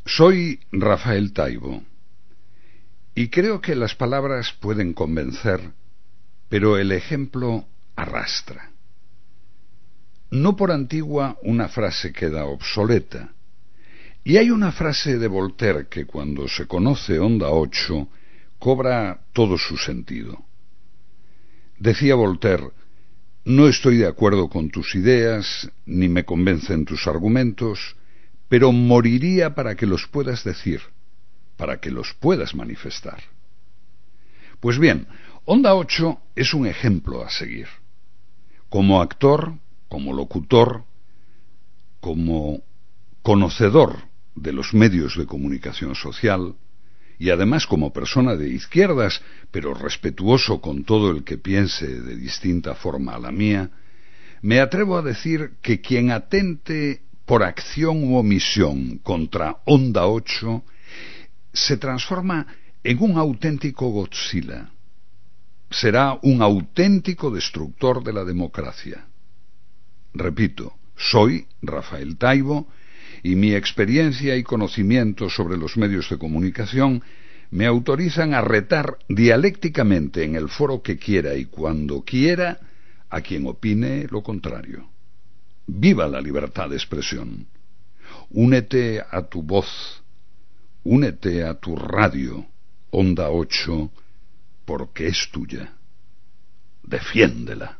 Soy Rafael Taibo y creo que las palabras pueden convencer, pero el ejemplo arrastra. No por antigua una frase queda obsoleta, y hay una frase de Voltaire que cuando se conoce Onda 8 cobra todo su sentido. Decía Voltaire: no estoy de acuerdo con tus ideas, ni me convencen tus argumentos, pero moriría para que los puedas decir, para que los puedas manifestar. Pues bien, Onda 8 es un ejemplo a seguir. Como actor, como locutor, como conocedor de los medios de comunicación social, y además como persona de izquierdas, pero respetuoso con todo el que piense de distinta forma a la mía, me atrevo a decir que quien atente por acción u omisión contra Onda 8 se transforma en un auténtico Godzilla. Será un auténtico destructor de la democracia. Repito, soy Rafael Taibo y mi experiencia y conocimiento sobre los medios de comunicación me autorizan a retar dialécticamente en el foro que quiera y cuando quiera a quien opine lo contrario. ¡Viva la libertad de expresión! Únete a tu voz, únete a tu radio, Onda 8, porque es tuya. Defiéndela.